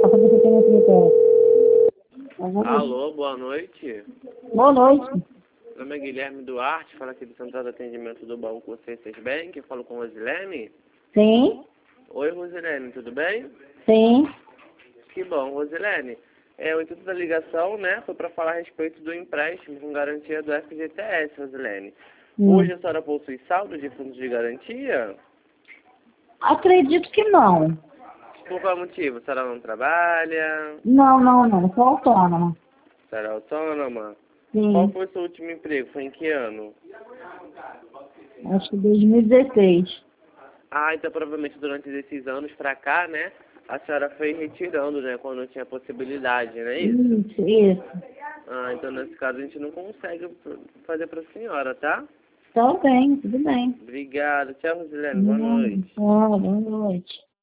Passa você tem no critério. Alô, boa noite. Boa noite. Meu nome é Guilherme Duarte, falo aqui do Central de Atendimento do Banco C6 Bank, eu falo com Rosilene. Sim, Oi, Rosilene, tudo bem? sim. Que bom, Rosilene. O intuito da ligação, né, foi para falar a respeito do empréstimo com garantia do FGTS, Rosilene. Hoje a senhora possui saldo de fundos de garantia? Acredito que não. Por qual motivo? A senhora não trabalha? Não. Sou autônoma. A senhora é autônoma? Qual Sim, foi o seu último emprego? Foi em que ano? acho que 2016. Ah, então provavelmente durante esses anos pra cá, né, a senhora foi retirando, né, quando tinha possibilidade, não é isso? Isso. Ah, então nesse caso a gente não consegue fazer pra senhora, tá? Tá bem, tudo bem. Obrigado. Tchau, Rosilene. Boa noite. Boa noite.